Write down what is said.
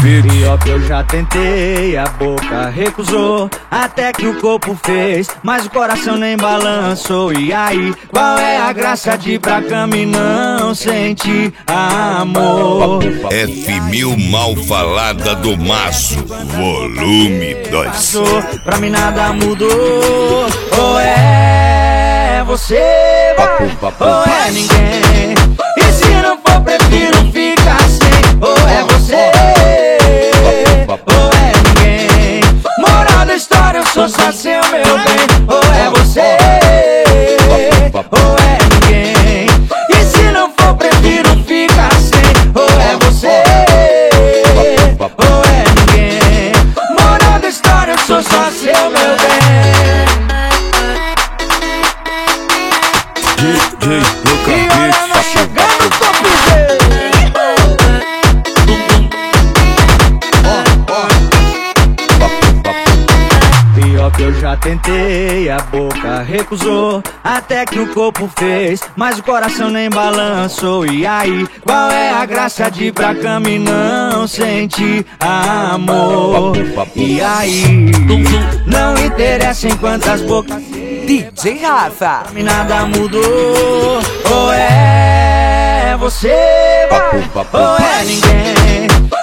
beat. Pior que eu já tentei, a boca recusou, até que o corpo fez, mas o coração nem balançou. E aí, qual é a graça de ir pra cama e não sentir amor? F1000 Mal Falada do Maço, volume 2. Pra mim nada mudou, ou é você, vai, ou é ninguém. E se não for, prefiro ficar sem, ou é você, ou é ninguém. Moral da história, eu sou só seu, meu bem. Ou é você, ou é ninguém. E se não for, prefiro ficar sem, ou é você, ou é ninguém. Moral da história, eu sou só seu, meu bem. DJ Luca E olha nós chegando no top G. Pior que eu já tentei, a boca recusou, até que o corpo fez, mas o coração nem balançou. E aí, qual é a graça de ir pra cama e não sentir amor? E aí, não interessa em quantas bocas DJ Rafa. pra mim nada mudou, ou é você, vai, ou é ninguém.